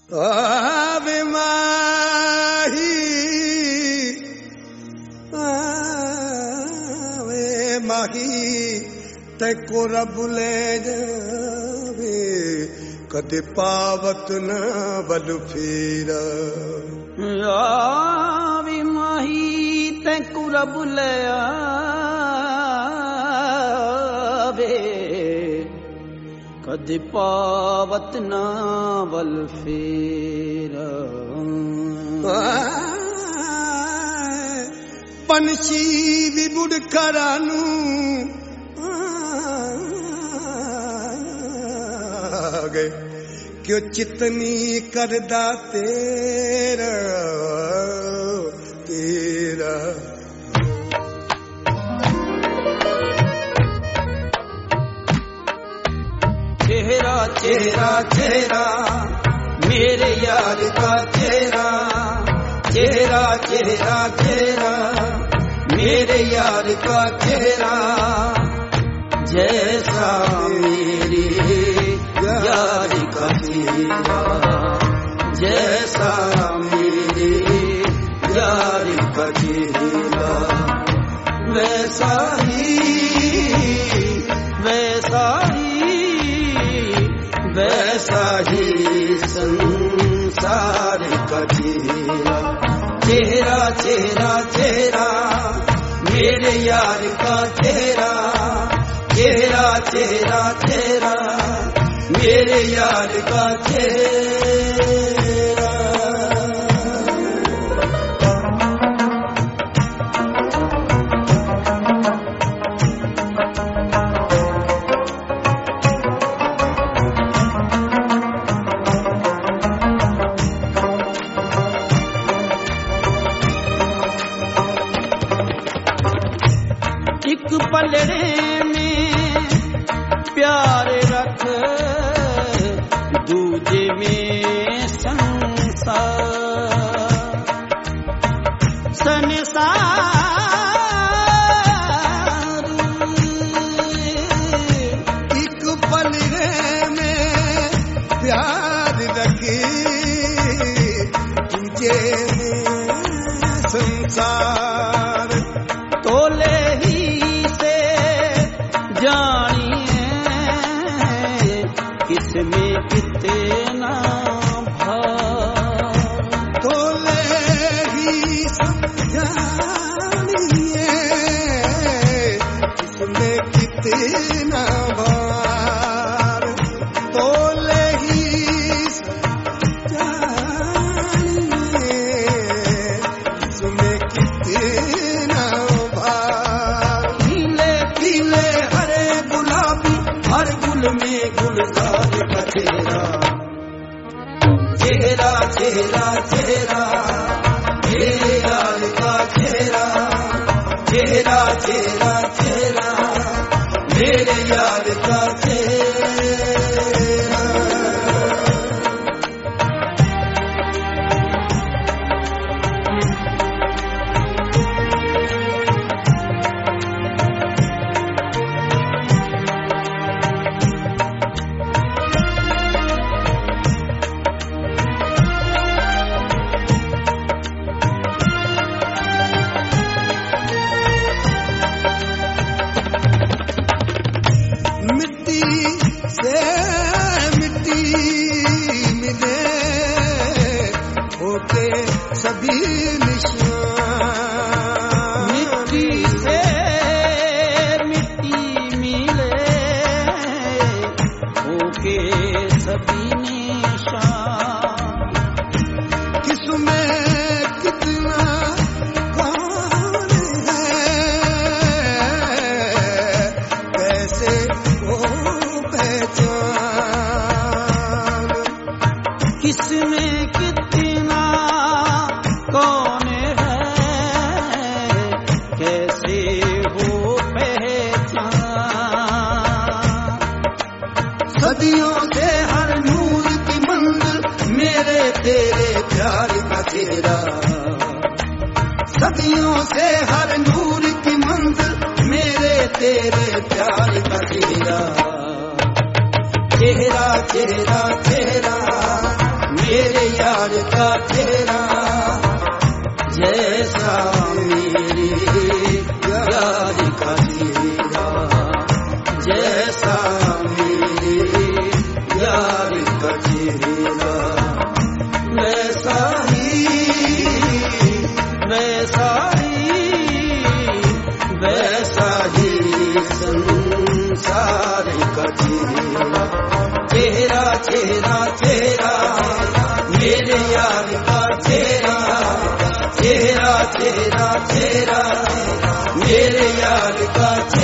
आवे माही आवे माही तैको रब ले जावे कदे पावत न बल फेरा आवे माही तैको रब ले आवे कदे पावत न बल फेरा पंछी भी बुड़ करानू गए क्यों चितनी करदा तेरा तेरा चेहरा चेहरा चेहरा मेरे यार का चेहरा चेहरा चेहरा चेहरा मेरे यार का चेहरा जैसा मेरे यार का चेहरा जैसा मेरे यार का चेहरा वैसा ही वैसा ही वैसा ही संसार का चेहरा चेहरा चेहरा चेहरा मेरे यार का चेहरा चेहरा चेहरा चेहरा मेरे यार का चेहरा एक पलड़े में प्यार रख दूजे में संसार संसार एक पलड़े में प्यार रखे तुझे संसार तोले ही से जानिए किसमें कितना भाव तोले ही जानिए किसमें कितना भार तोले ही जानिए किसमें कितना गुलजार का चेहरा चेहरा चेहरा चेहरा मेरे यार का चेहरा चेहरा चेहरा चेहरा मेरे यार का चेहरा सभी निशान मिट्टी से मिट्टी मिले होके सभी निशान किसमें कितना कौन है कैसे वो पहचान किसमें कितना कौन है कैसे हो पहचान सदियों से हर नूर की मंजिल मेरे तेरे प्यार का चेहरा सदियों से हर नूर की मंजिल मेरे तेरे प्यार का चेहरा चेहरा चेहरा चेहरा मेरे यार का चेहरा, जैसा मेरे यार का चेहरा, जैसा मेरे यार का चेहरा, वैसा ही वैसा ही वैसा ही संसार का चेहरा, चेहरा चेहरा चेहरा मेरे यार का चेहरा, चेहरा चेहरा चेहरा मेरे यार का